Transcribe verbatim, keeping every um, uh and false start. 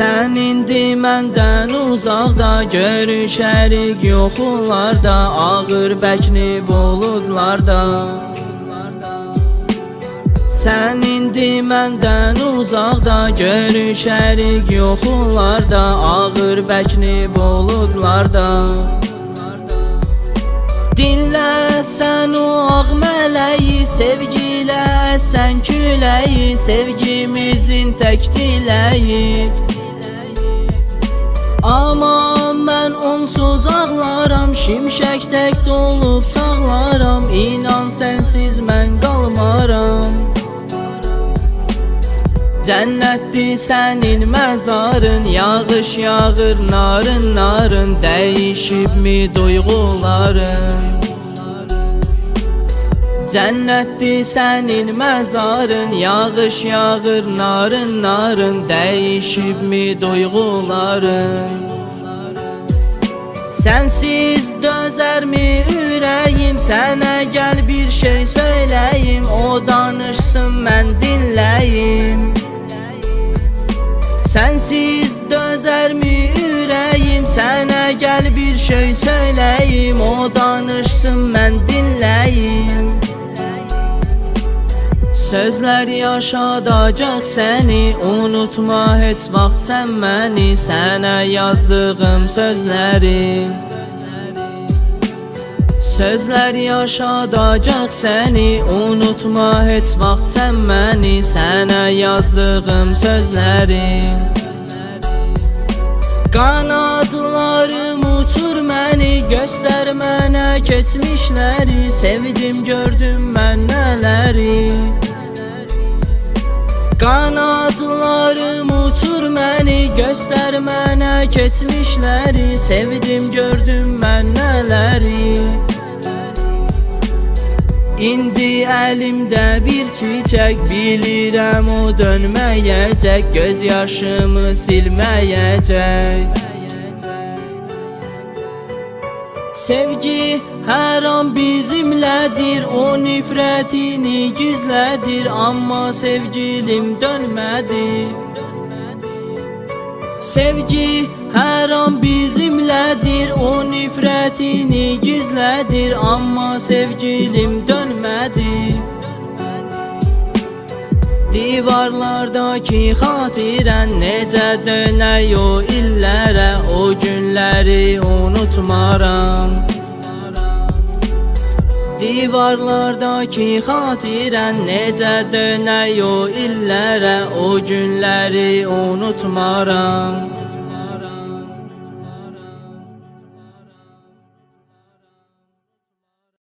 Sən indi məndən uzaqda, görüşərik yoxullarda, ağır bəkni buludlarda. Sən indi məndən uzaqda, görüşərik yoxullarda, ağır bəkni buludlarda. Dinlə sən o ağ mələyi, sevgilə sən küləyi, sevgimizin tək diləyi. Amma mən onsuz ağlaram, şimşək tək dolub sağlaram, İnan sənsiz mən qalmaram. Cənnətdir sənin məzarın, yağış yağır narın narın, dəyişibmi duyğuların? Cənnətdir sənin məzarın, yağış yağır narın narın, dəyişibmi duyğuların? Sənsiz dözərmi ürəyim, sənə gəl bir şey söyləyim, o danışsın mən dinləyim. Sənsiz dözərmi ürəyim, sənə gəl bir şey söyləyim, o danışsın mən dinləyim. Sözlər yaşadacaq səni, unutma heç vaxt sən məni, sənə yazdığım sözləri. Sözlər yaşadacaq səni, unutma heç vaxt sən məni, sənə yazdığım sözləri. Qanadlarım uçur məni, göstər mənə keçmişləri, sevdim gördüm mən nələri. Qanadlarım uçur məni, göstər mənə keçmişləri, sevdim gördüm mən nələri. İndi əlimdə bir çiçək, bilirəm o dönməyəcək, göz yaşımı silməyəcək. Sevgi hər an bizimlədir, o nifrətini gizlədir, amma sevgilim dönmədi. Sevgi hər an bizimlədir, o nifrətini gizlədir, amma sevgilim dönmədi. Divarlardakı xatirən necə dönək o illərə, o günləri unutmaram. Divarlardakı xatirən necə dönək o illərə, o günləri unutmaram.